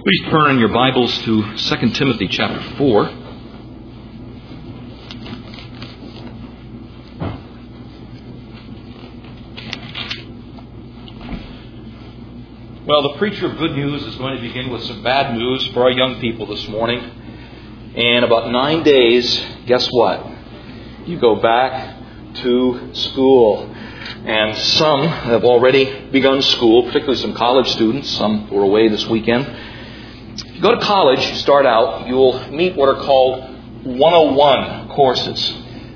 Please turn in your Bibles to 2 Timothy chapter 4. Well, the preacher of good news is going to begin with some bad news for our young people this morning. In about 9 days, guess what? You go back to school. And some have already begun school, particularly some college students. Some were away this weekend. If you go to college, you start out, you'll meet what are called 101 courses.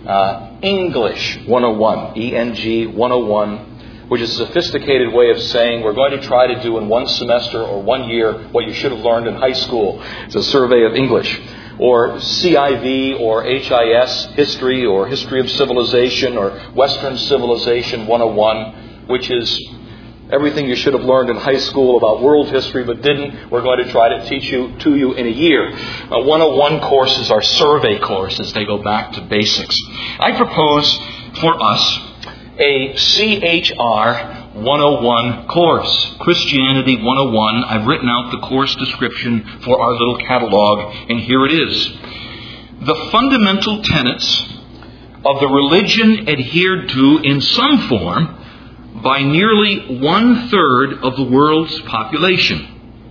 English 101, ENG 101, which is a sophisticated way of saying we're going to try to do in one semester or 1 year what you should have learned in high school. It's a survey of English. Or CIV or HIS, History or History of Civilization or Western Civilization 101, which is everything you should have learned in high school about world history but didn't. We're going to try to teach to you in a year. 101 courses are survey courses. They go back to basics. I propose for us a CHR 101 course, Christianity 101. I've written out the course description for our little catalog, and here it is. The fundamental tenets of the religion adhered to in some form by nearly 1/3 of the world's population.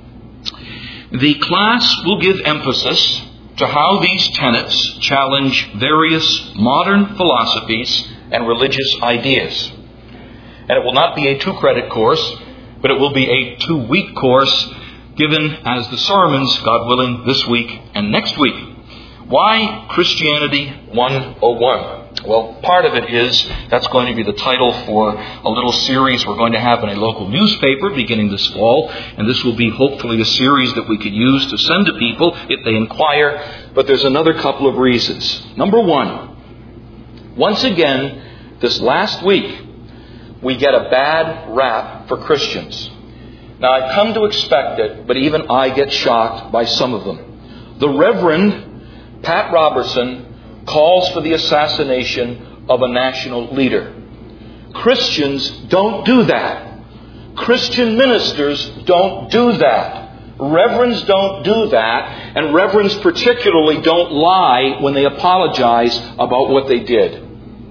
The class will give emphasis to how these tenets challenge various modern philosophies and religious ideas. And it will not be a 2-credit course, but it will be a 2-week course given as the sermons, God willing, this week and next week. Why Christianity 101? Well, part of it is that's going to be the title for a little series we're going to have in a local newspaper beginning this fall. And this will be hopefully a series that we could use to send to people if they inquire. But there's another couple of reasons. Number one, once again, this last week, we get a bad rap for Christians. Now, I've come to expect it, but even I get shocked by some of them. The Reverend Pat Robertson calls for the assassination of a national leader. Christians don't do that. Christian ministers don't do that. Reverends don't do that, and reverends particularly don't lie when they apologize about what they did.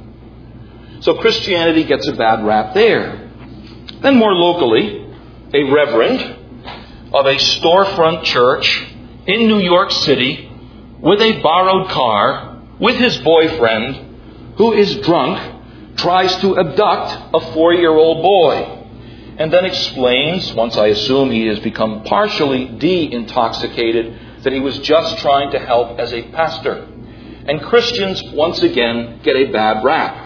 So Christianity gets a bad rap there. Then more locally, a reverend of a storefront church in New York City with a borrowed car with his boyfriend who is drunk tries to abduct a 4-year-old boy and then explains, once I assume he has become partially de-intoxicated, that he was just trying to help as a pastor. And Christians once again get a bad rap.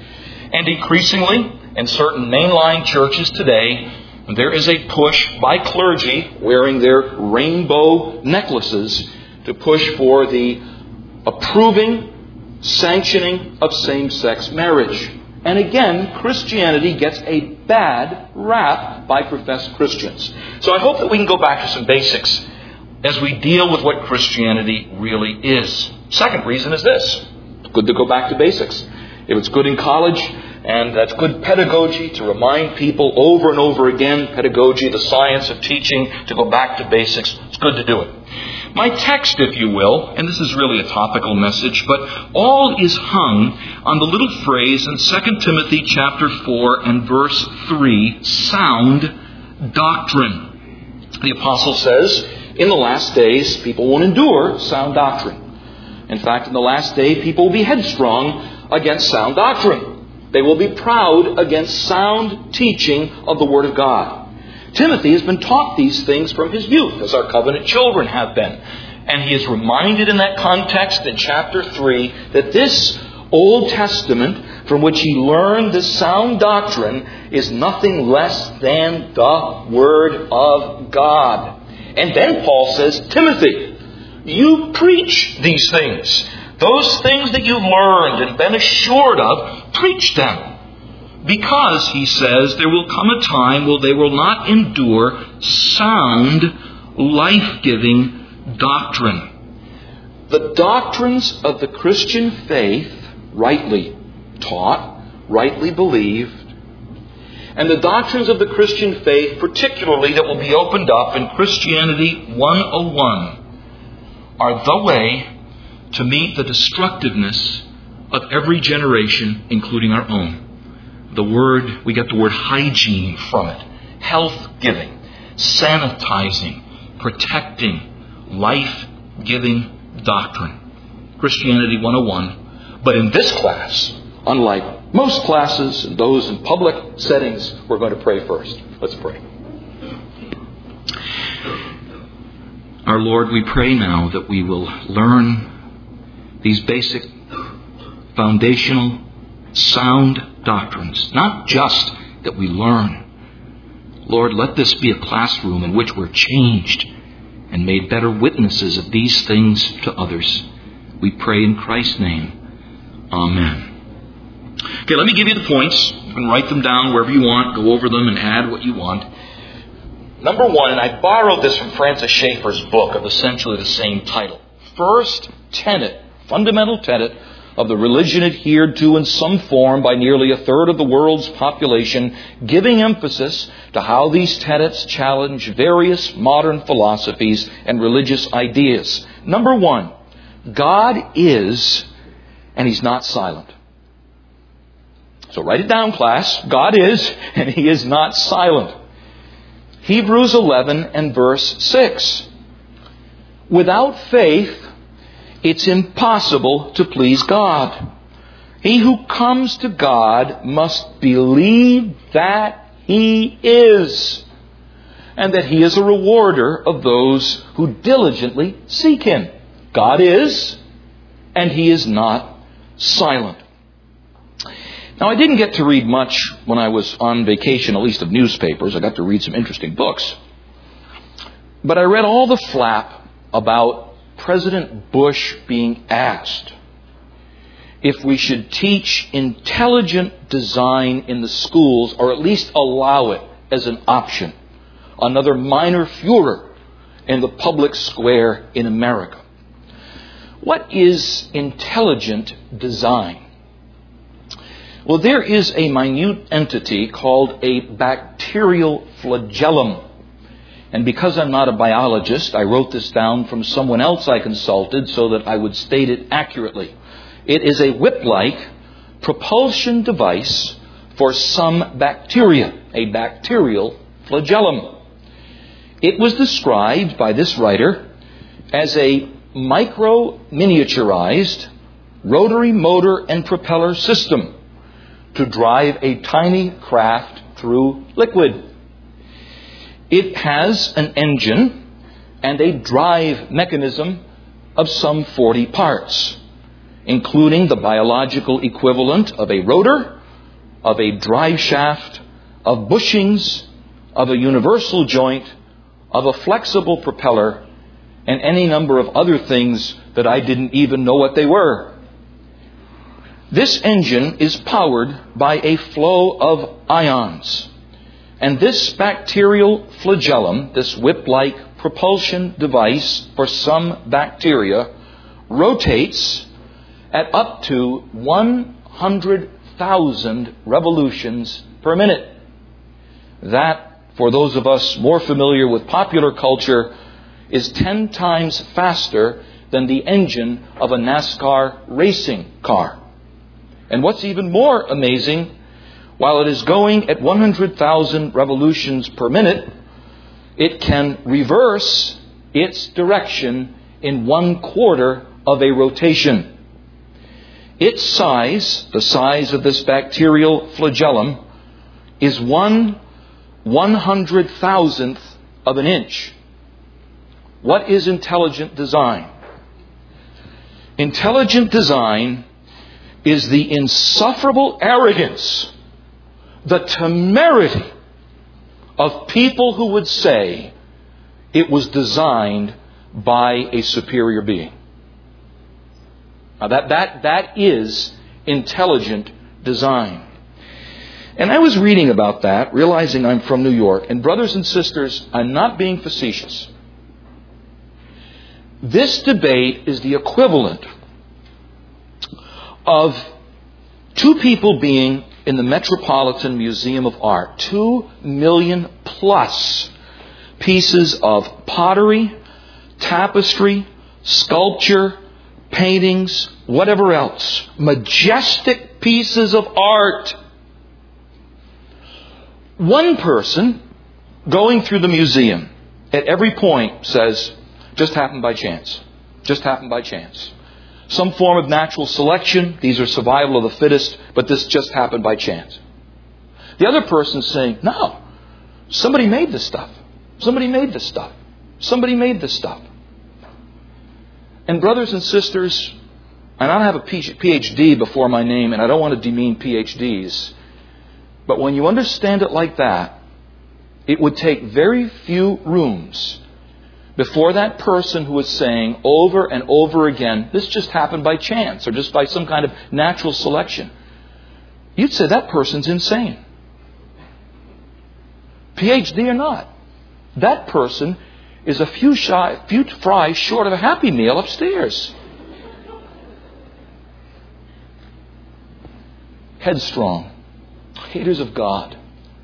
And increasingly, in certain mainline churches today, there is a push by clergy wearing their rainbow necklaces to push for the approving, sanctioning of same-sex marriage. And again, Christianity gets a bad rap by professed Christians. So I hope that we can go back to some basics as we deal with what Christianity really is. Second reason is this. It's good to go back to basics. If it's good in college, and that's good pedagogy to remind people over and over again, pedagogy, the science of teaching, to go back to basics, it's good to do it. My text, if you will, and this is really a topical message, but all is hung on the little phrase in 2 Timothy chapter 4 and verse 3, sound doctrine. The apostle says, in the last days, people won't endure sound doctrine. In fact, in the last day, people will be headstrong against sound doctrine. They will be proud against sound teaching of the Word of God. Timothy has been taught these things from his youth, as our covenant children have been. And he is reminded in that context in chapter 3 that this Old Testament from which he learned this sound doctrine is nothing less than the Word of God. And then Paul says, Timothy, you preach these things. Those things that you've learned and been assured of, preach them. Because, he says, there will come a time when they will not endure sound, life-giving doctrine. The doctrines of the Christian faith, rightly taught, rightly believed, And the doctrines of the Christian faith, particularly that will be opened up in Christianity 101, are the way to meet the destructiveness of every generation, including our own. We get the word hygiene from it. Health-giving, sanitizing, protecting, life-giving doctrine. Christianity 101. But in this class, unlike most classes and those in public settings, we're going to pray first. Let's pray. Our Lord, we pray now that we will learn these basic, foundational, sound doctrines. Not just that we learn. Lord, let this be a classroom in which we're changed and made better witnesses of these things to others. We pray in Christ's name. Amen. Okay, let me give you the points. You can write them down wherever you want. Go over them and add what you want. Number one, and I borrowed this from Francis Schaeffer's book of essentially the same title. First tenet, fundamental tenet of the religion adhered to in some form by nearly a third of the world's population, giving emphasis to how these tenets challenge various modern philosophies and religious ideas. Number one, God is, and He's not silent. So write it down, class. God is, and He is not silent. Hebrews 11 and verse 6. Without faith, it's impossible to please God. He who comes to God must believe that He is, and that He is a rewarder of those who diligently seek Him. God is, and He is not silent. Now, I didn't get to read much when I was on vacation, at least of newspapers. I got to read some interesting books. But I read all the flap about President Bush being asked if we should teach intelligent design in the schools, or at least allow it as an option. Another minor furor in the public square in America. What is intelligent design? Well, there is a minute entity called a bacterial flagellum. And because I'm not a biologist, I wrote this down from someone else I consulted so that I would state it accurately. It is a whip-like propulsion device for some bacteria, a bacterial flagellum. It was described by this writer as a micro-miniaturized rotary motor and propeller system to drive a tiny craft through liquid. It has an engine and a drive mechanism of some 40 parts, including the biological equivalent of a rotor, of a drive shaft, of bushings, of a universal joint, of a flexible propeller, and any number of other things that I didn't even know what they were. This engine is powered by a flow of ions. And this bacterial flagellum, this whip-like propulsion device for some bacteria, rotates at up to 100,000 revolutions per minute. That, for those of us more familiar with popular culture, is 10 times faster than the engine of a NASCAR racing car. And what's even more amazing, while it is going at 100,000 revolutions per minute, it can reverse its direction in 1/4 of a rotation. Its size, the size of this bacterial flagellum, is 1/100,000th of an inch. What is intelligent design? Intelligent design is the insufferable arrogance, the temerity of people who would say it was designed by a superior being. Now that is intelligent design. And I was reading about that, realizing I'm from New York. And brothers and sisters, I'm not being facetious. This debate is the equivalent of two people being in the Metropolitan Museum of Art. 2 million plus pieces of pottery, tapestry, sculpture, paintings, whatever else. Majestic pieces of art. One person going through the museum at every point says, just happened by chance. Just happened by chance. Some form of natural selection. These are survival of the fittest, but this just happened by chance. The other person's saying, no, somebody made this stuff. Somebody made this stuff. Somebody made this stuff. And brothers and sisters, and I don't have a PhD before my name, and I don't want to demean PhDs, but when you understand it like that, it would take very few rooms before that person who is saying over and over again, this just happened by chance or just by some kind of natural selection, you'd say that person's insane. PhD or not, that person is a few fries short of a Happy Meal upstairs. Headstrong. Haters of God.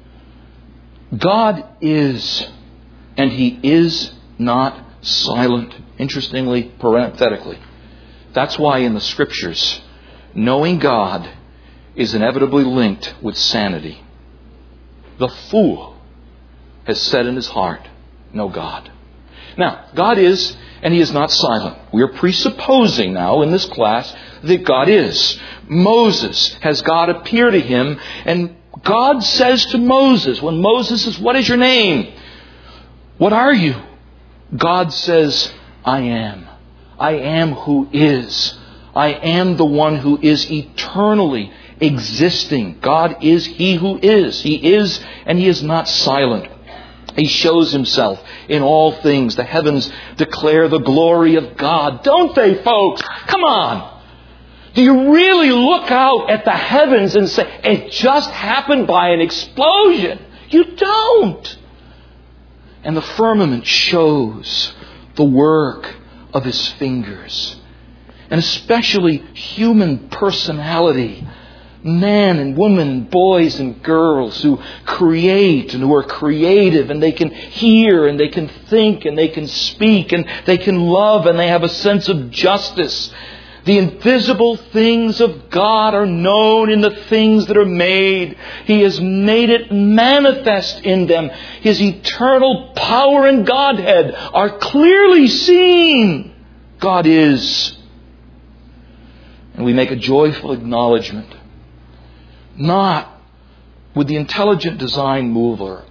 God is, and He is not silent. Interestingly, parenthetically. That's why in the Scriptures, knowing God is inevitably linked with sanity. The fool has said in his heart, no God. Now, God is, and He is not silent. We are presupposing now in this class that God is. Moses has God appear to him, and God says to Moses, when Moses says, what is your name? What are you? God says, I am. I am who is. I am the one who is eternally existing. God is He who is. He is, and He is not silent. He shows Himself in all things. The heavens declare the glory of God. Don't they, folks? Come on. Do you really look out at the heavens and say, it just happened by an explosion? You don't. And the firmament shows the work of His fingers. And especially human personality. Man and woman, boys and girls who create and who are creative, and they can hear and they can think and they can speak and they can love and they have a sense of justice. The invisible things of God are known in the things that are made. He has made it manifest in them. His eternal power and Godhead are clearly seen. God is. And we make a joyful acknowledgement. Not with the intelligent design movement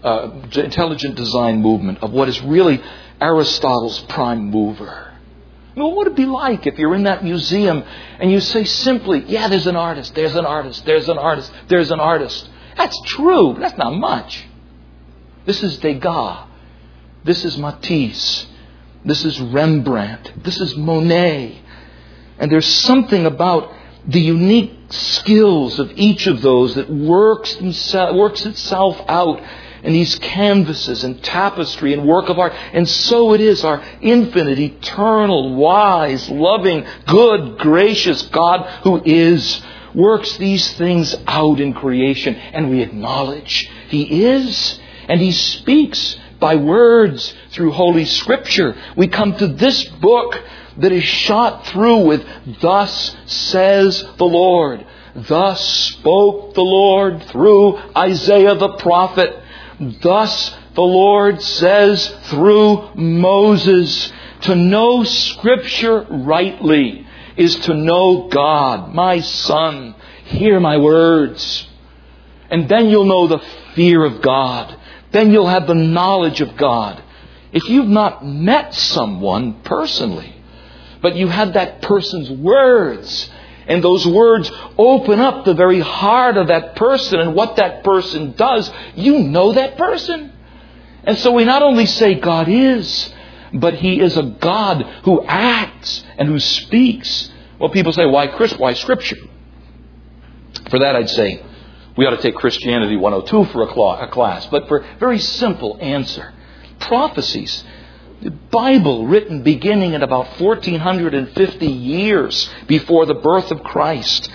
of what is really Aristotle's prime mover. I mean, what would it be like if you're in that museum and you say simply, yeah, there's an artist, there's an artist, there's an artist, there's an artist. That's true, but that's not much. This is Degas. This is Matisse. This is Rembrandt. This is Monet. And there's something about the unique skills of each of those that works itself out in these canvases and tapestry and work of art. And so it is our infinite, eternal, wise, loving, good, gracious God who is, works these things out in creation. And we acknowledge He is, and He speaks by words through Holy Scripture. We come to this book that is shot through with, thus says the Lord. Thus spoke the Lord through Isaiah the prophet. Thus the Lord says through Moses. To know Scripture rightly is to know God. My son, hear my words. And then you'll know the fear of God. Then you'll have the knowledge of God. If you've not met someone personally, but you have that person's words, and those words open up the very heart of that person and what that person does, you know that person. And so we not only say God is, but He is a God who acts and who speaks. Well, people say, why Scripture? For that I'd say, we ought to take Christianity 102 for a class. But for a very simple answer, prophecies, the Bible written beginning at about 1450 years before the birth of Christ,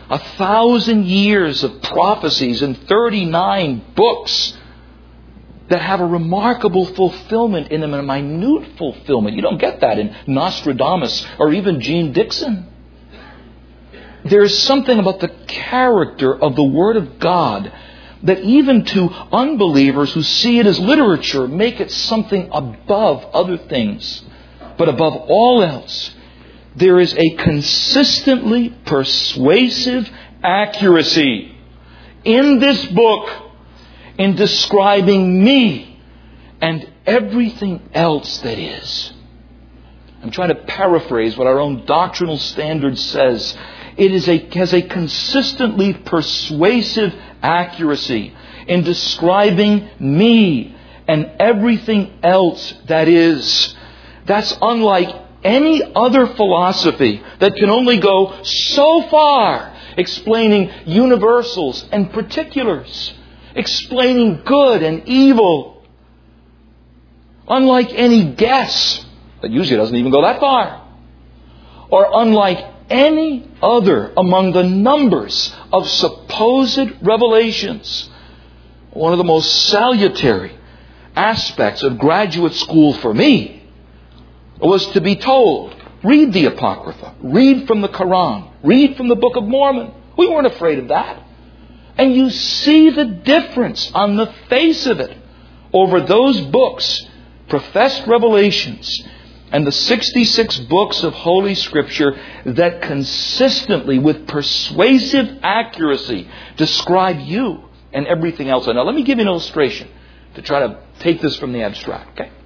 1,000 years of prophecies and 39 books that have a remarkable fulfillment in them, and a minute fulfillment. You don't get that in Nostradamus or even Gene Dixon. There is something about the character of the Word of God that even to unbelievers who see it as literature, make it something above other things. But above all else, there is a consistently persuasive accuracy in this book in describing me and everything else that is. I'm trying to paraphrase what our own doctrinal standard says. It has a consistently persuasive accuracy in describing me and everything else that is. That's unlike any other philosophy that can only go so far, explaining universals and particulars, explaining good and evil. Unlike any guess, that usually doesn't even go that far. Or unlike any other among the numbers of supposed revelations. One of the most salutary aspects of graduate school for me was to be told, read the Apocrypha, read from the Quran, read from the Book of Mormon. We weren't afraid of that. And you see the difference on the face of it over those books, professed revelations, and the 66 books of Holy Scripture that consistently, with persuasive accuracy, describe you and everything else. Now, let me give you an illustration to try to take this from the abstract. Okay?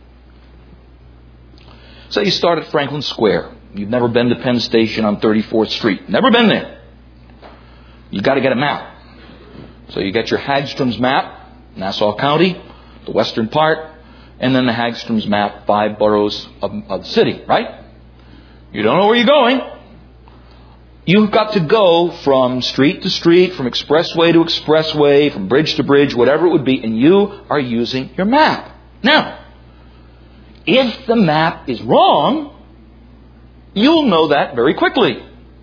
So you start at Franklin Square. You've never been to Penn Station on 34th Street. Never been there. You've got to get a map. So you get your Hagstrom's map, Nassau County, the western part, and then the Hagstrom's map, 5 boroughs of the city, right? You don't know where you're going. You've got to go from street to street, from expressway to expressway, from bridge to bridge, whatever it would be, and you are using your map. Now, if the map is wrong, you'll know that very quickly.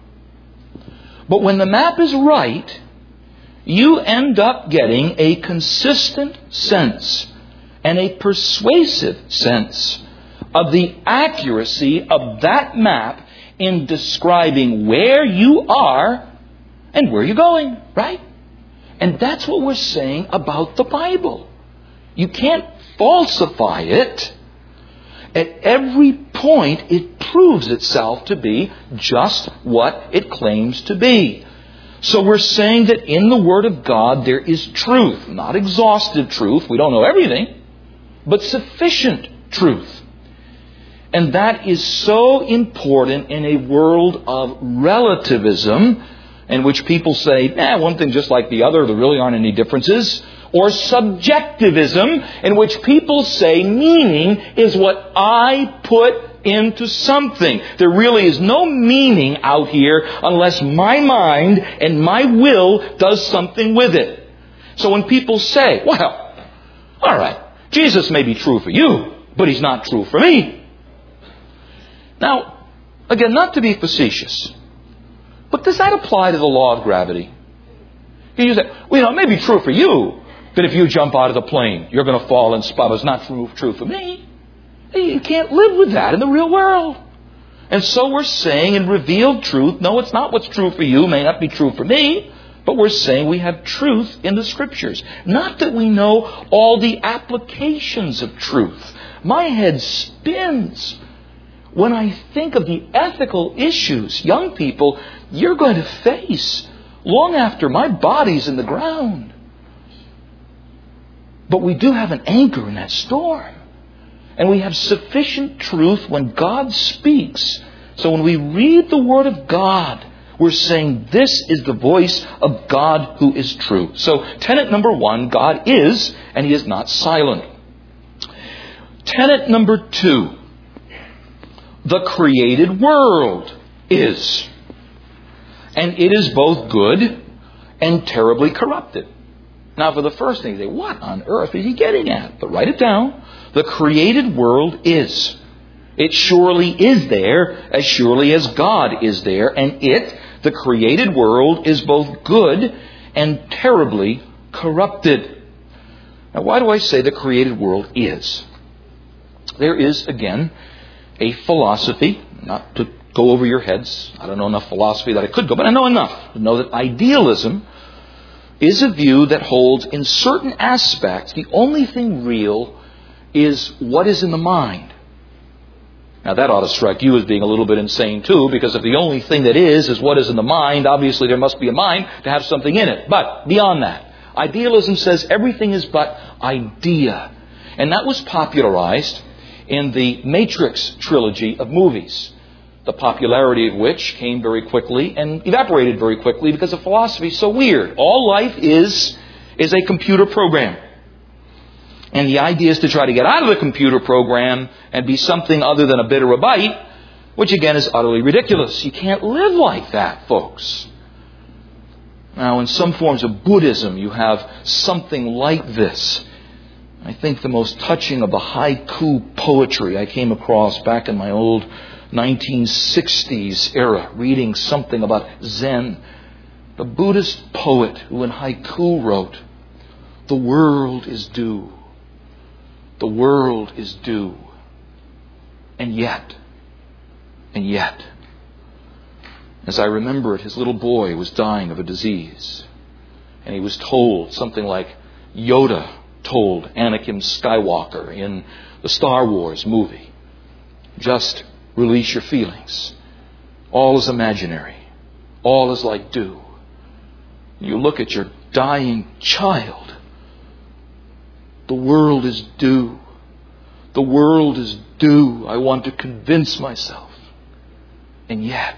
But when the map is right, you end up getting a consistent sense and a persuasive sense of the accuracy of that map in describing where you are and where you're going, right? And that's what we're saying about the Bible. You can't falsify it. At every point, it proves itself to be just what it claims to be. So we're saying that in the Word of God there is truth. Not exhaustive truth. We don't know everything. But sufficient truth. And that is so important in a world of relativism, in which people say, one thing just like the other, there really aren't any differences. Or subjectivism, in which people say meaning is what I put into something. There really is no meaning out here unless my mind and my will does something with it. So when people say, well, all right, Jesus may be true for you, but He's not true for me. Now, again, not to be facetious, but does that apply to the law of gravity? You say, well, it may be true for you, that if you jump out of the plane, you're going to fall and spot. It's not true for me. You can't live with that in the real world. And so we're saying in revealed truth, no, it's not what's true for you, may not be true for me, but we're saying we have truth in the Scriptures. Not that we know all the applications of truth. My head spins when I think of the ethical issues, young people, you're going to face long after my body's in the ground. But we do have an anchor in that storm. And we have sufficient truth when God speaks. So when we read the Word of God, we're saying this is the voice of God who is true. So tenet number 1, God is, and He is not silent. Tenet number 2, the created world is. And it is both good and terribly corrupted. Now, for the first thing, you say, what on earth is he getting at? But write it down. The created world is. It surely is there, as surely as God is there. And it, the created world is both good and terribly corrupted. Now, why do I say the created world is? There is, again, a philosophy, not to go over your heads. I don't know enough philosophy that I could go, but I know enough to know that idealism is a view that holds in certain aspects the only thing real is what is in the mind. Now that ought to strike you as being a little bit insane too, because if the only thing that is what is in the mind, obviously there must be a mind to have something in it. But beyond that, idealism says everything is but idea. And that was popularized in the Matrix trilogy of movies, the popularity of which came very quickly and evaporated very quickly because the philosophy is so weird. All life is a computer program. And the idea is to try to get out of the computer program and be something other than a bit or a byte, which again is utterly ridiculous. You can't live like that, folks. Now, in some forms of Buddhism, you have something like this. I think the most touching of the haiku poetry I came across back in my old 1960s era, reading something about Zen. The Buddhist poet who in haiku wrote, "The world is due. The world is due. And yet, as I remember it, his little boy was dying of a disease. And he was told something like Yoda told Anakin Skywalker in the Star Wars movie. Just release your feelings. All is imaginary. All is like dew. You look at your dying child. The world is due. The world is due. I want to convince myself. And yet,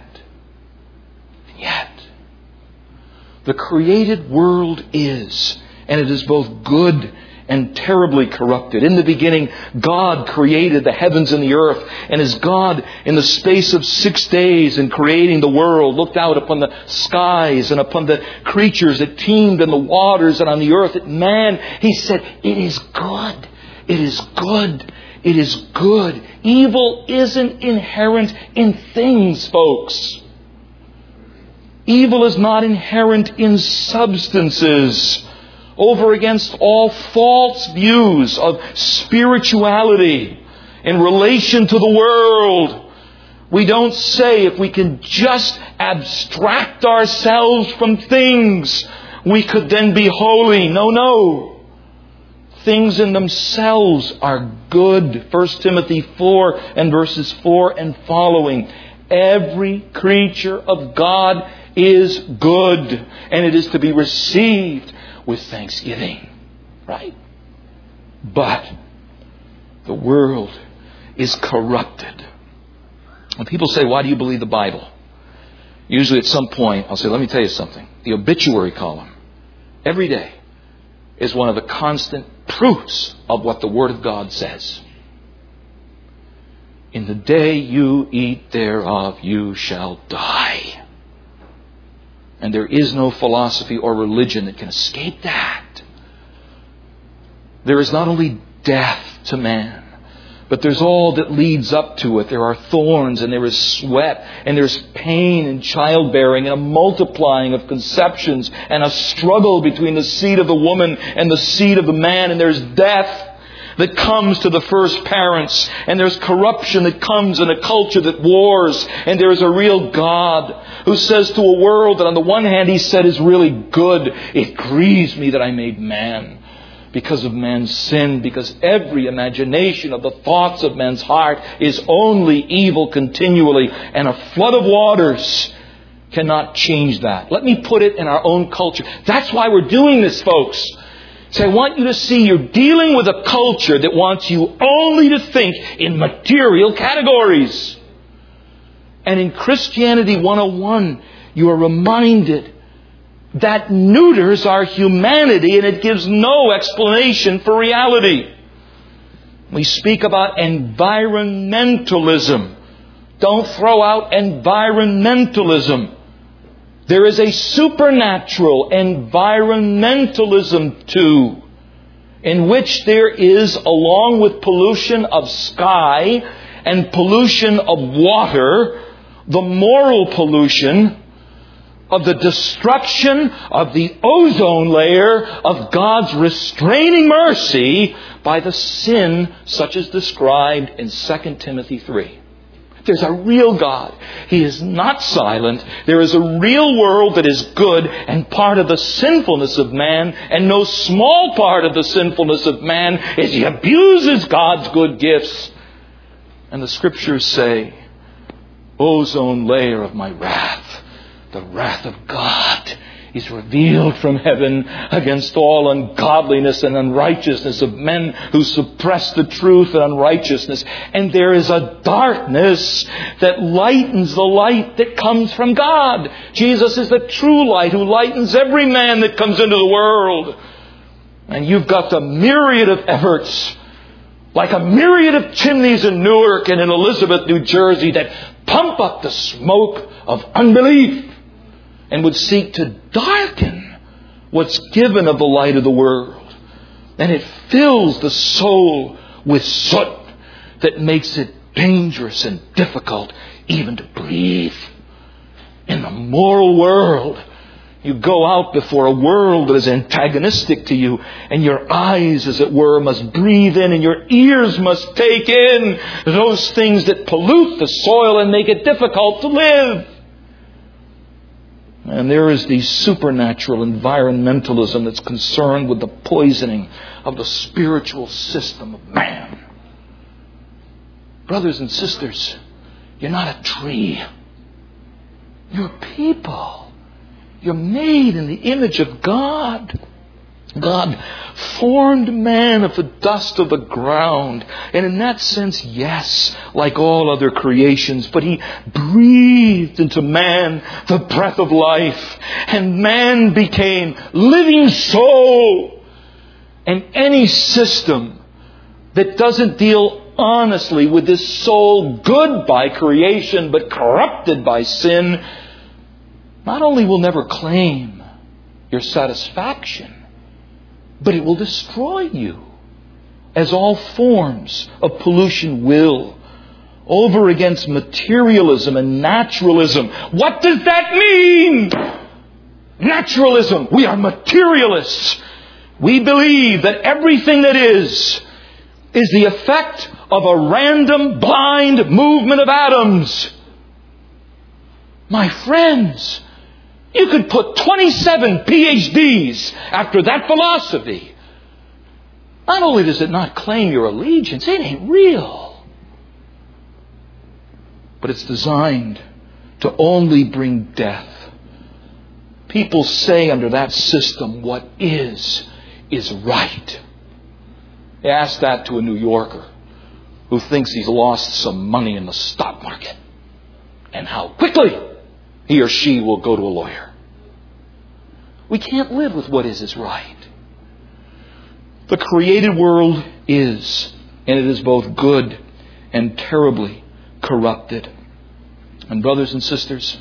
the created world is, and it is both good and terribly corrupted. In the beginning, God created the heavens and the earth. And as God, in the space of 6 days in creating the world, looked out upon the skies and upon the creatures that teemed in the waters and on the earth, at man, He said, "It is good. It is good. It is good." Evil isn't inherent in things, folks. Evil is not inherent in substances. Over against all false views of spirituality in relation to the world, we don't say if we can just abstract ourselves from things, we could then be holy. No. Things in themselves are good. 1 Timothy 4 and verses 4 and following. Every creature of God is good, and it is to be received with thanksgiving. Right? But the world is corrupted. When people say, "Why do you believe the Bible?" Usually at some point I'll say, "Let me tell you something. The obituary column every day is one of the constant proofs of what the Word of God says. In the day you eat thereof, you shall die." And there is no philosophy or religion that can escape that. There is not only death to man, but there's all that leads up to it. There are thorns, and there is sweat, and there's pain in childbearing, and a multiplying of conceptions, and a struggle between the seed of the woman and the seed of the man, and there's death that comes to the first parents, and there's corruption that comes in a culture that wars, and there's a real God who says to a world that on the one hand He said is really good, "It grieves me that I made man because of man's sin," because every imagination of the thoughts of man's heart is only evil continually, and a flood of waters cannot change that. Let me put it in our own culture. That's why we're doing this, folks. So I want you to see you're dealing with a culture that wants you only to think in material categories. And in Christianity 101, you are reminded that neuters our humanity, and it gives no explanation for reality. We speak about environmentalism. Don't throw out environmentalism. There is a supernatural environmentalism too, in which there is, along with pollution of sky and pollution of water, the moral pollution of the destruction of the ozone layer of God's restraining mercy by the sin such as described in 2 Timothy 3. There's a real God. He is not silent. There is a real world that is good and part of the sinfulness of man. And no small part of the sinfulness of man is he abuses God's good gifts. And the Scriptures say, ozone layer of my wrath, the wrath of God is revealed from heaven against all ungodliness and unrighteousness of men who suppress the truth and unrighteousness. And there is a darkness that lightens the light that comes from God. Jesus is the true light who lightens every man that comes into the world. And you've got the myriad of efforts, like a myriad of chimneys in Newark and in Elizabeth, New Jersey, that pump up the smoke of unbelief and would seek to darken what's given of the light of the world. And it fills the soul with soot that makes it dangerous and difficult even to breathe. In the moral world, you go out before a world that is antagonistic to you, and your eyes, as it were, must breathe in, and your ears must take in those things that pollute the soil and make it difficult to live. And there is the supernatural environmentalism that's concerned with the poisoning of the spiritual system of man. Brothers and sisters, you're not a tree. You're people. You're made in the image of God. God formed man of the dust of the ground. And in that sense, yes, like all other creations. But He breathed into man the breath of life. And man became living soul. And any system that doesn't deal honestly with this soul, good by creation, but corrupted by sin, not only will never claim your satisfaction, but it will destroy you, as all forms of pollution will, over against materialism and naturalism. What does that mean? Naturalism. We are materialists. We believe that everything that is the effect of a random, blind movement of atoms. My friends, you could put 27 PhDs after that philosophy. Not only does it not claim your allegiance, it ain't real. But it's designed to only bring death. People say under that system, what is right. They ask that to a New Yorker who thinks he's lost some money in the stock market, and how quickly he or she will go to a lawyer. We can't live with what is right. The created world is, and it is both good and terribly corrupted. And brothers and sisters,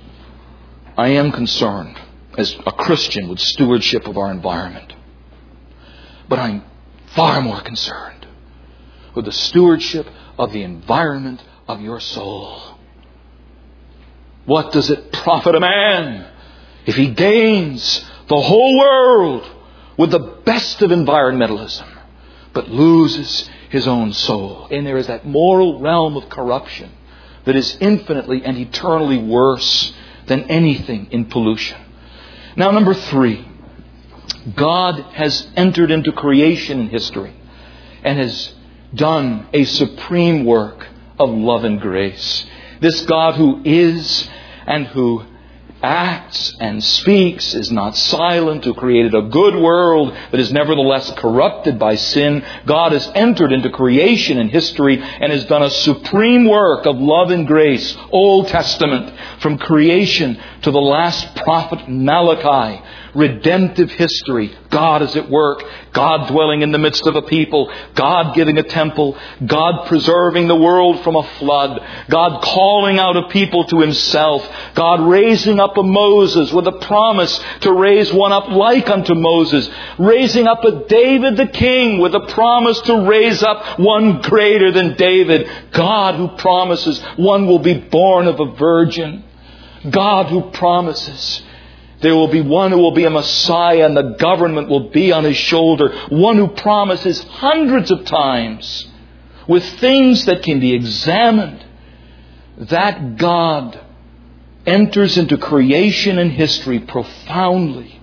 I am concerned as a Christian with stewardship of our environment. But I'm far more concerned with the stewardship of the environment of your soul. What does it profit a man if he gains the whole world with the best of environmentalism, but loses his own soul? And there is that moral realm of corruption that is infinitely and eternally worse than anything in pollution. Now, number 3, God has entered into creation in history and has done a supreme work of love and grace. This God who is and who acts and speaks, is not silent, who created a good world that is nevertheless corrupted by sin. God has entered into creation and history and has done a supreme work of love and grace. Old Testament, from creation to the last prophet Malachi. Redemptive history. God is at work. God dwelling in the midst of a people. God giving a temple. God preserving the world from a flood. God calling out a people to Himself. God raising up a Moses with a promise to raise one up like unto Moses. Raising up a David the king with a promise to raise up one greater than David. God who promises one will be born of a virgin. God who promises. There will be one who will be a Messiah and the government will be on His shoulder. One who promises hundreds of times with things that can be examined. That God enters into creation and history profoundly.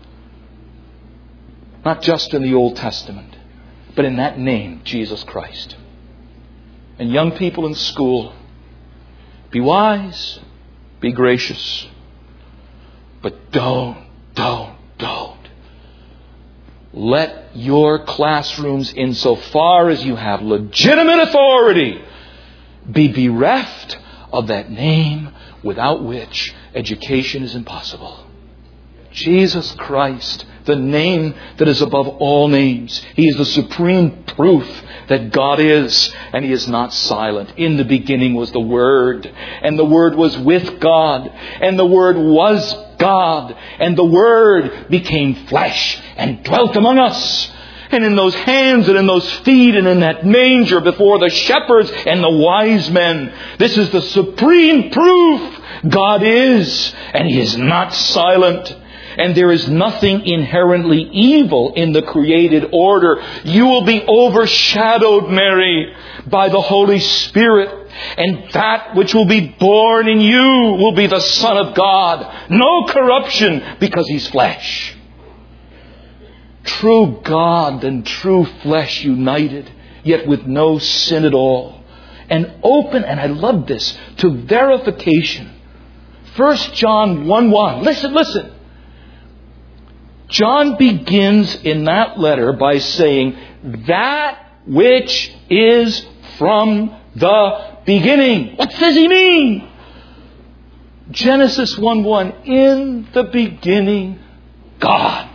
Not just in the Old Testament, but in that name, Jesus Christ. And young people in school, be wise, be gracious. But don't let your classrooms, insofar as you have legitimate authority, be bereft of that name without which education is impossible. Jesus Christ, the name that is above all names. He is the supreme proof that God is, and He is not silent. In the beginning was the Word, and the Word was with God, and the Word was God, and the Word became flesh and dwelt among us. And in those hands and in those feet and in that manger before the shepherds and the wise men, this is the supreme proof God is, and He is not silent. And there is nothing inherently evil in the created order. You will be overshadowed, Mary, by the Holy Spirit. And that which will be born in you will be the Son of God. No corruption, because He's flesh. True God and true flesh united, yet with no sin at all. And open, and I love this, to verification. 1 John 1:1. Listen. John begins in that letter by saying, that which is from the beginning. What does He mean? Genesis 1:1, in the beginning, God,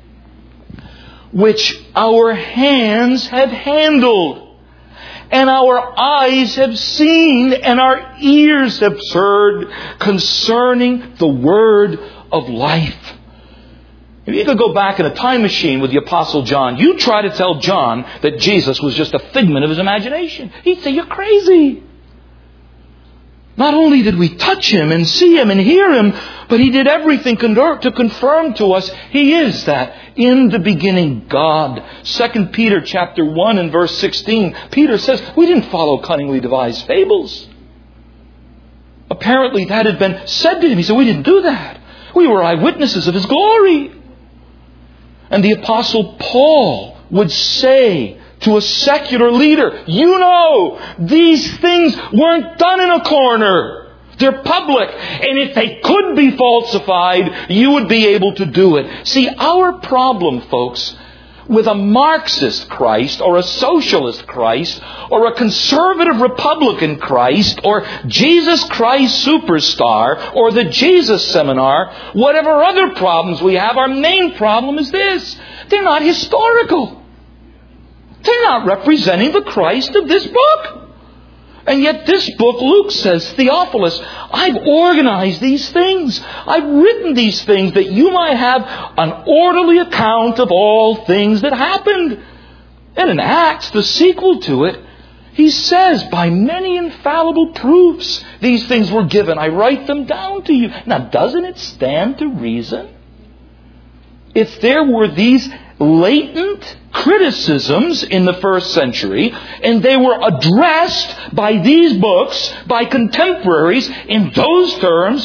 which our hands have handled, and our eyes have seen, and our ears have heard, concerning the word of life. If you could go back in a time machine with the Apostle John, you try to tell John that Jesus was just a figment of his imagination. He'd say, you're crazy. Not only did we touch Him and see Him and hear Him, but He did everything to confirm to us He is that in the beginning God. 2 Peter chapter 1 and verse 16, Peter says, we didn't follow cunningly devised fables. Apparently that had been said to him. He said, we didn't do that. We were eyewitnesses of His glory. And the Apostle Paul would say to a secular leader, you know, these things weren't done in a corner. They're public. And if they could be falsified, you would be able to do it. See, our problem, folks, with a Marxist Christ or a socialist Christ or a conservative Republican Christ or Jesus Christ Superstar or the Jesus Seminar, whatever other problems we have, our main problem is this. They're not historical. They're not representing the Christ of this book. And yet this book, Luke says, Theophilus, I've organized these things. I've written these things that you might have an orderly account of all things that happened. And in Acts, the sequel to it, he says, by many infallible proofs, these things were given. I write them down to you. Now, doesn't it stand to reason? If there were these latent criticisms in the first century, and they were addressed by these books, by contemporaries in those terms,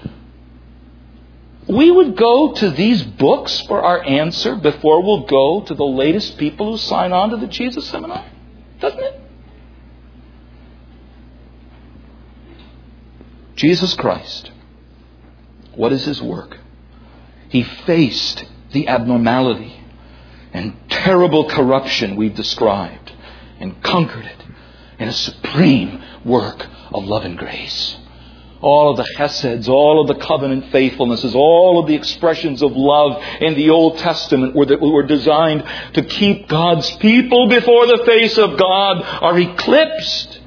we would go to these books for our answer before we'll go to the latest people who sign on to the Jesus Seminar. Doesn't it? Jesus Christ, what is His work? He faced the abnormality and terrible corruption we've described and conquered it in a supreme work of love and grace. All of the cheseds, all of the covenant faithfulnesses, all of the expressions of love in the Old Testament were designed to keep God's people before the face of God are eclipsed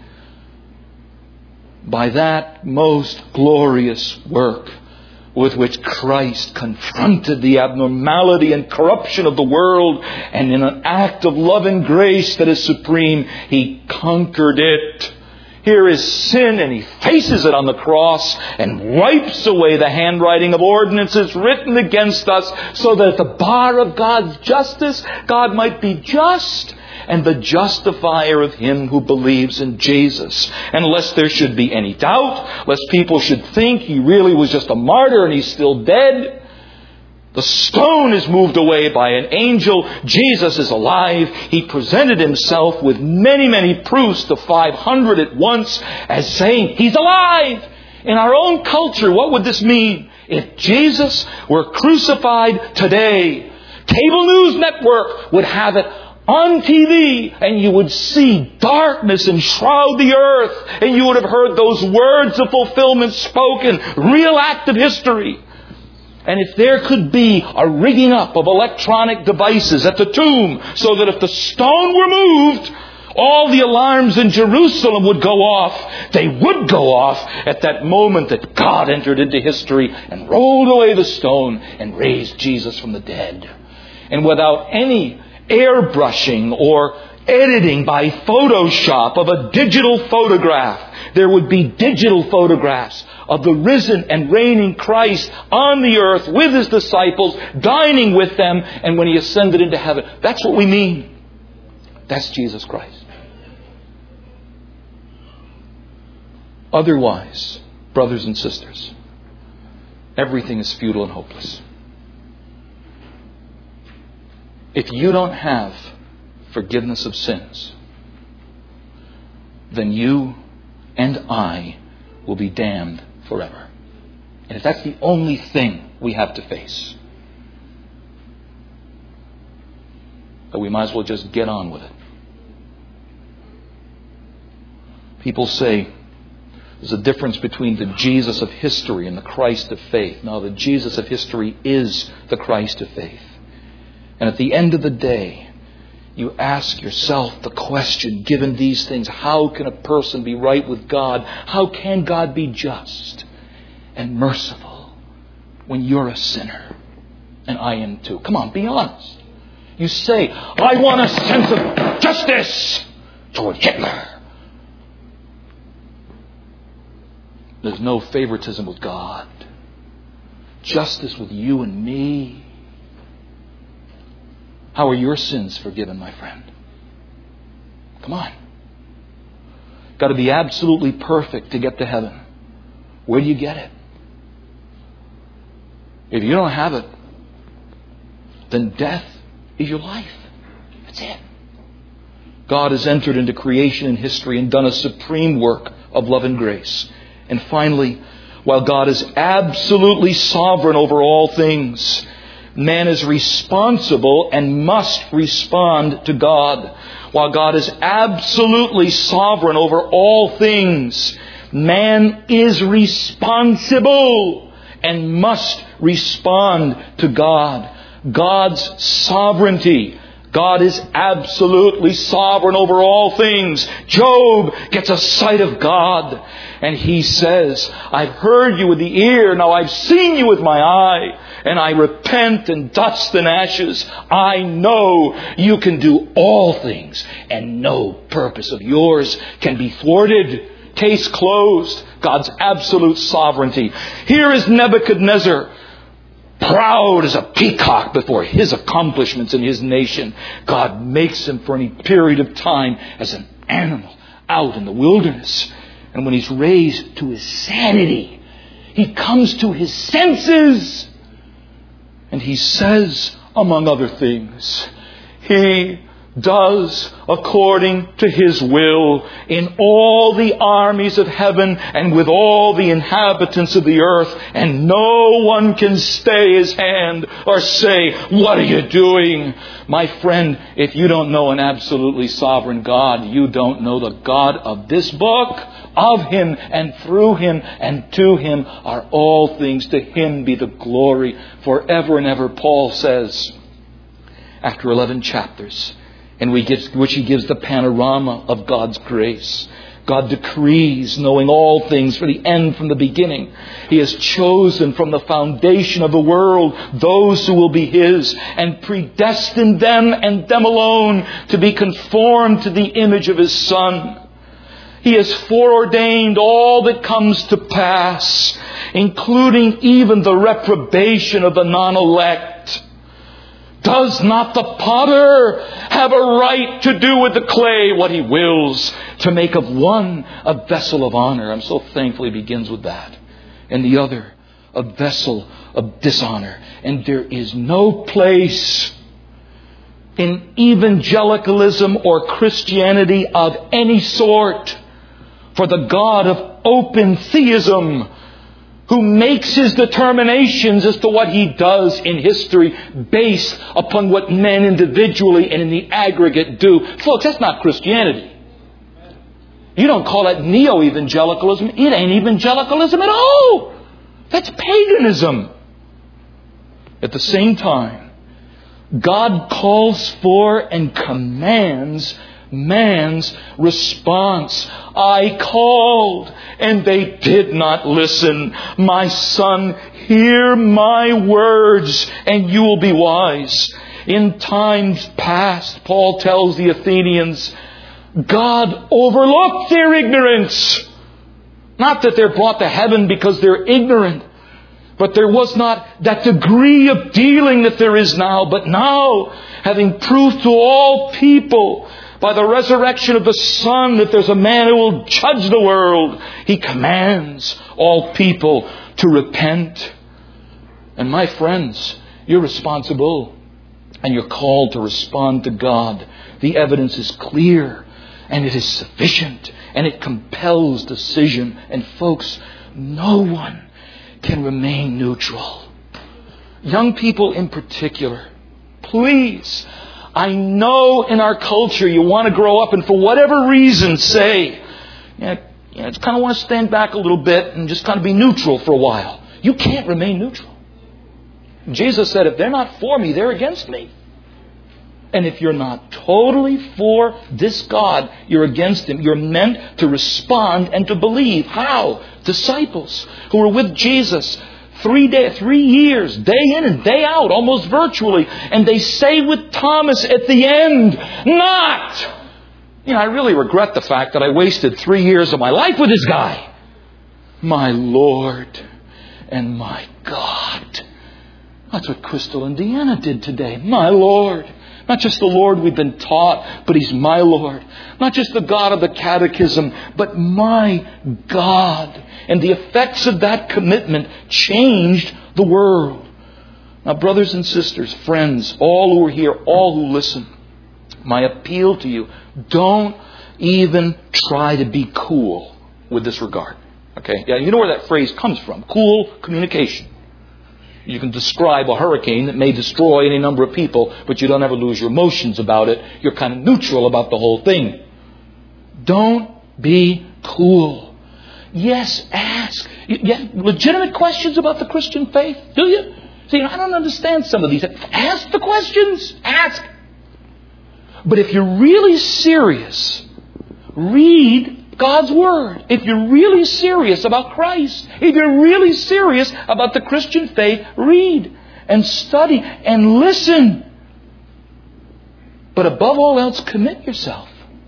by that most glorious work with which Christ confronted the abnormality and corruption of the world, and in an act of love and grace that is supreme, He conquered it. Here is sin, and He faces it on the cross and wipes away the handwriting of ordinances written against us, so that at the bar of God's justice, God might be just and the justifier of him who believes in Jesus. And lest there should be any doubt, lest people should think He really was just a martyr and He's still dead, the stone is moved away by an angel. Jesus is alive. He presented Himself with many, many proofs to 500 at once as saying He's alive. In our own culture, what would this mean? If Jesus were crucified today, cable news network would have it on TV, and you would see darkness enshroud the earth, and you would have heard those words of fulfillment spoken, real act of history. And if there could be a rigging up of electronic devices at the tomb, so that if the stone were moved, all the alarms in Jerusalem would go off. They would go off at that moment that God entered into history and rolled away the stone and raised Jesus from the dead. And without any airbrushing or editing by Photoshop of a digital photograph, there would be digital photographs of the risen and reigning Christ on the earth with His disciples, dining with them, and when He ascended into heaven. That's what we mean. That's Jesus Christ. Otherwise, brothers and sisters, everything is futile and hopeless. If you don't have forgiveness of sins, then you and I will be damned forever. And if that's the only thing we have to face, then we might as well just get on with it. People say there's a difference between the Jesus of history and the Christ of faith. Now, the Jesus of history is the Christ of faith. And at the end of the day, you ask yourself the question, given these things, how can a person be right with God? How can God be just and merciful when you're a sinner? And I am too. Come on, be honest. You say, I want a sense of justice toward Hitler. There's no favoritism with God. Justice with you and me. How are your sins forgiven, my friend? Come on. Got to be absolutely perfect to get to heaven. Where do you get it? If you don't have it, then death is your life. That's it. God has entered into creation and history and done a supreme work of love and grace. And finally, while God is absolutely sovereign over all things, man is responsible and must respond to God. While God is absolutely sovereign over all things, man is responsible and must respond to God. God's sovereignty. God is absolutely sovereign over all things. Job gets a sight of God, and he says, I've heard you with the ear, now I've seen you with my eye, and I repent in dust and ashes. I know you can do all things, and no purpose of yours can be thwarted. Case closed. God's absolute sovereignty. Here is Nebuchadnezzar, proud as a peacock before his accomplishments in his nation. God makes him for any period of time as an animal out in the wilderness. And when he's raised to his sanity, he comes to his senses. And he says, among other things, He does according to His will in all the armies of heaven and with all the inhabitants of the earth, and no one can stay His hand or say, what are you doing? My friend, if you don't know an absolutely sovereign God, you don't know the God of this book. Of Him and through Him and to Him are all things. To Him be the glory forever and ever, Paul says, after 11 chapters, in which he gives the panorama of God's grace. God decrees, knowing all things for the end from the beginning. He has chosen from the foundation of the world those who will be His, and predestined them and them alone to be conformed to the image of His Son. He has foreordained all that comes to pass, including even the reprobation of the non-elect. Does not the potter have a right to do with the clay what he wills, to make of one a vessel of honor? I'm so thankful he begins with that. And the other, a vessel of dishonor. And there is no place in evangelicalism or Christianity of any sort for the God of open theism, who makes his determinations as to what he does in history based upon what men individually and in the aggregate do. Folks, that's not Christianity. You don't call that neo-evangelicalism. It ain't evangelicalism at all. That's paganism. At the same time, God calls for and commands man's response. I called, and they did not listen. My son, hear my words, and you will be wise. In times past, Paul tells the Athenians, God overlooked their ignorance. Not that they're brought to heaven because they're ignorant, but there was not that degree of dealing that there is now. But now, having proved to all people by the resurrection of the Son that there's a man who will judge the world, He commands all people to repent. And my friends, you're responsible and you're called to respond to God. The evidence is clear and it is sufficient and it compels decision. And folks, no one can remain neutral. Young people in particular, please, I know in our culture you want to grow up and for whatever reason say, just kind of want to stand back a little bit and just kind of be neutral for a while. You can't remain neutral. Jesus said, if they're not for me, they're against me. And if you're not totally for this God, you're against Him. You're meant to respond and to believe. How? Disciples who were with Jesus 3 years, day in and day out, almost virtually. And they say with Thomas at the end, I really regret the fact that I wasted 3 years of my life with this guy. My Lord and my God. That's what Crystal and Deanna did today. My Lord. Not just the Lord we've been taught, but He's my Lord. Not just the God of the catechism, but my God. And the effects of that commitment changed the world. Now, brothers and sisters, friends, all who are here, all who listen, my appeal to you, don't even try to be cool with this regard. Okay? Yeah, you know where that phrase comes from. Cool communication. You can describe a hurricane that may destroy any number of people, but you don't ever lose your emotions about it. You're kind of neutral about the whole thing. Don't be cool. Yes, ask. You have legitimate questions about the Christian faith, do you? See, I don't understand some of these. Ask the questions. Ask. But if you're really serious, read God's Word. If you're really serious about Christ, if you're really serious about the Christian faith, read and study and listen. But above all else, commit yourself.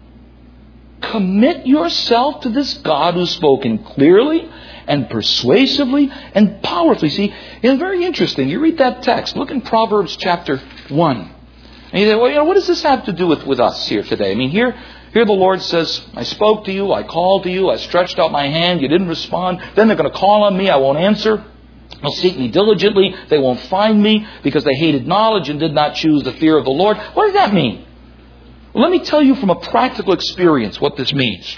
Commit yourself to this God who's spoken clearly and persuasively and powerfully. See, it's very interesting. You read that text. Look in Proverbs chapter 1. And you say, well, what does this have to do with us here today? I mean, here the Lord says, I spoke to you, I called to you, I stretched out my hand, you didn't respond. Then they're going to call on me, I won't answer. They'll seek me diligently, they won't find me because they hated knowledge and did not choose the fear of the Lord. What does that mean? Well, let me tell you from a practical experience what this means.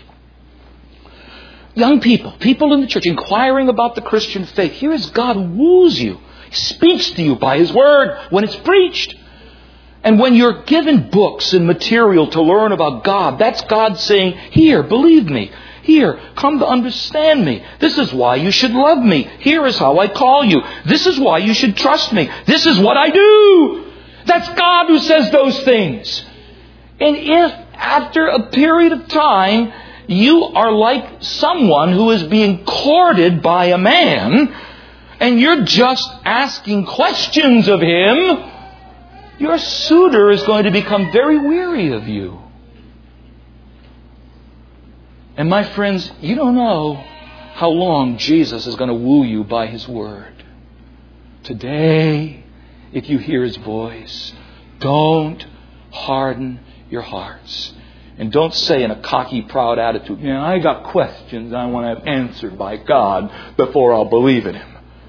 Young people in the church inquiring about the Christian faith. Here is God who woos you. He speaks to you by His Word when it's preached. And when you're given books and material to learn about God, that's God saying, here, believe me. Here, come to understand me. This is why you should love me. Here is how I call you. This is why you should trust me. This is what I do. That's God who says those things. And if after a period of time, you are like someone who is being courted by a man, and you're just asking questions of him, your suitor is going to become very weary of you. And my friends, you don't know how long Jesus is going to woo you by His Word. Today, if you hear His voice, don't harden your hearts. And don't say in a cocky, proud attitude, I got questions I want to have answered by God before I'll believe in Him.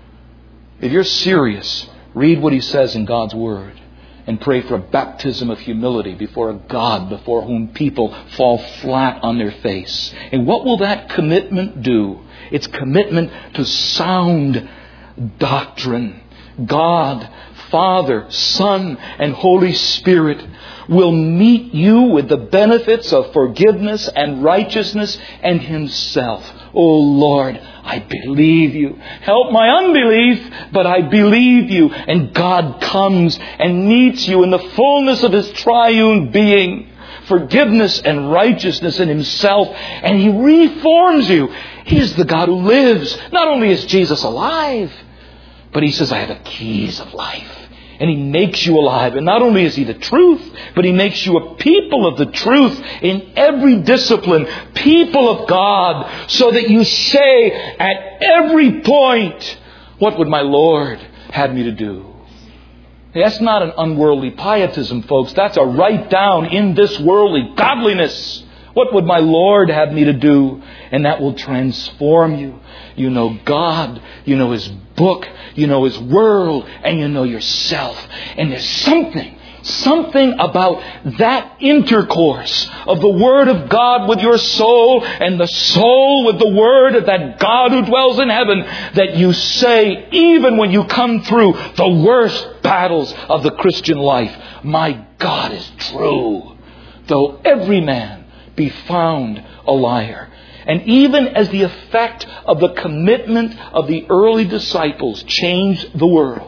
If you're serious, read what He says in God's Word and pray for a baptism of humility before a God before whom people fall flat on their face. And what will that commitment do? It's commitment to sound doctrine. God, Father, Son, and Holy Spirit will meet you with the benefits of forgiveness and righteousness and Himself. Oh Lord, I believe You. Help my unbelief, but I believe You. And God comes and meets you in the fullness of His triune being. Forgiveness and righteousness in Himself. And He reforms you. He is the God who lives. Not only is Jesus alive, but He says, I have the keys of life. And He makes you alive. And not only is He the truth, but He makes you a people of the truth in every discipline. People of God. So that you say at every point, what would my Lord have me to do? That's not an unworldly pietism, folks. That's a right down in this worldly godliness. What would my Lord have me to do? And that will transform you. You know God. You know His book. You know His world. And you know yourself. And there's something about that intercourse of the Word of God with your soul and the soul with the Word of that God who dwells in heaven that you say even when you come through the worst battles of the Christian life, my God is true, though every man be found a liar. And even as the effect of the commitment of the early disciples changed the world,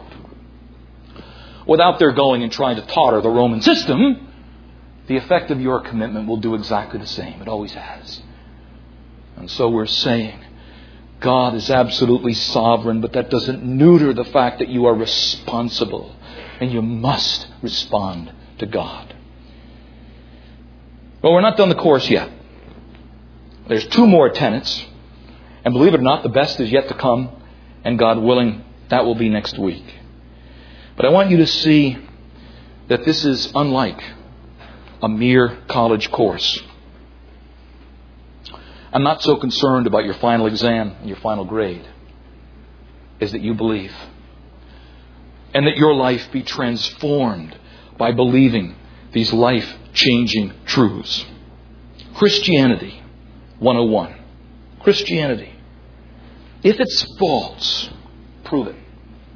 without their going and trying to totter the Roman system, the effect of your commitment will do exactly the same. It always has. And so we're saying, God is absolutely sovereign, but that doesn't neuter the fact that you are responsible. And you must respond to God. Well, we're not done the course yet. There's 2 more tenets. And believe it or not, the best is yet to come. And God willing, that will be next week. But I want you to see that this is unlike a mere college course. I'm not so concerned about your final exam and your final grade as that you believe. And that your life be transformed by believing these life-changing truths. Christianity 101. Christianity. If it's false, prove it.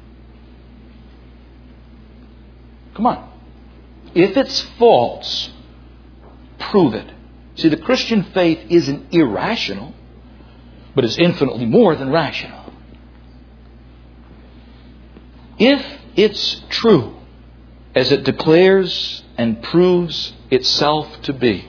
Come on. If it's false, prove it. See, the Christian faith isn't irrational, but is infinitely more than rational. If it's true, as it declares and proves itself to be,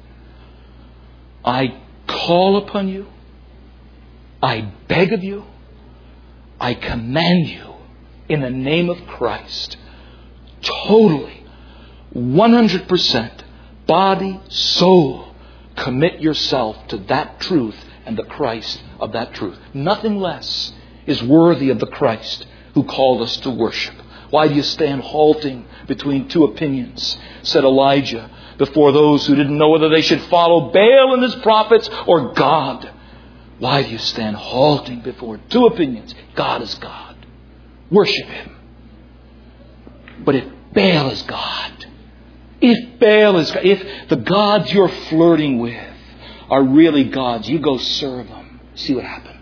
I call upon you, I beg of you, I command you, in the name of Christ, totally, 100%, body, soul, commit yourself to that truth and the Christ of that truth. Nothing less is worthy of the Christ who called us to worship. Why do you stand halting between 2 opinions, said Elijah, before those who didn't know whether they should follow Baal and his prophets or God? Why do you stand halting before 2 opinions? God is God. Worship Him. But if Baal is God, if the gods you're flirting with are really gods, you go serve them. See what happens.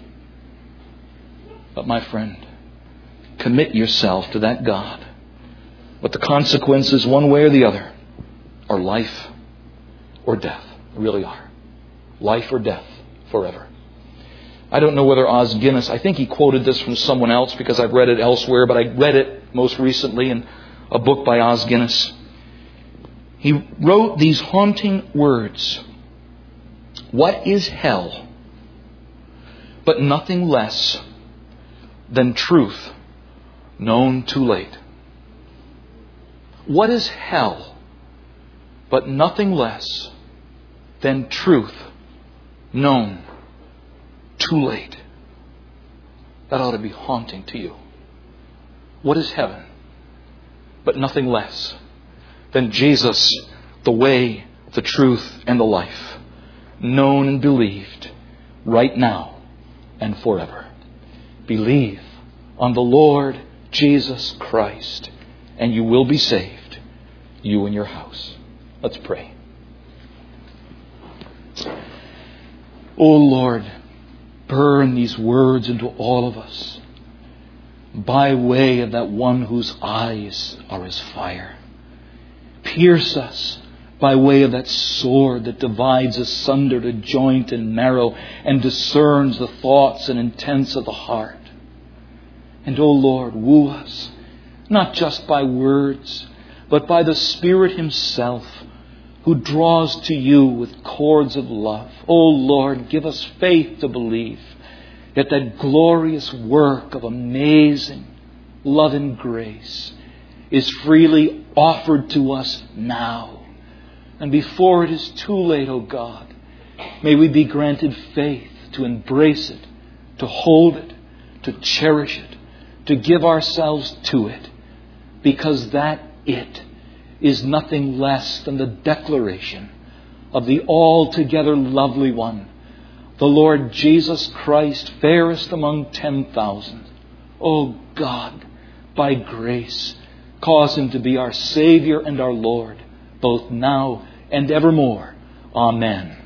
But my friend, commit yourself to that God. But the consequences, one way or the other, are life or death. They really are. Life or death forever. I don't know whether Os Guinness, I think he quoted this from someone else because I've read it elsewhere, but I read it most recently in a book by Os Guinness. He wrote these haunting words. What is hell but nothing less than truth known too late? What is hell but nothing less than truth known, too late. That ought to be haunting to you. What is heaven? But nothing less than Jesus, the way, the truth, and the life, known and believed right now and forever. Believe on the Lord Jesus Christ, and you will be saved, you and your house. Let's pray. O Lord, burn these words into all of us by way of that one whose eyes are as fire. Pierce us by way of that sword that divides asunder to joint and marrow and discerns the thoughts and intents of the heart. And, O Lord, woo us, not just by words, but by the Spirit Himself, who draws to you with cords of love. O Lord, give us faith to believe that glorious work of amazing love and grace is freely offered to us now. And before it is too late, O God, may we be granted faith to embrace it, to hold it, to cherish it, to give ourselves to it, because that it is nothing less than the declaration of the altogether lovely one, the Lord Jesus Christ, fairest among 10,000. O God, by grace, cause Him to be our Savior and our Lord, both now and evermore. Amen.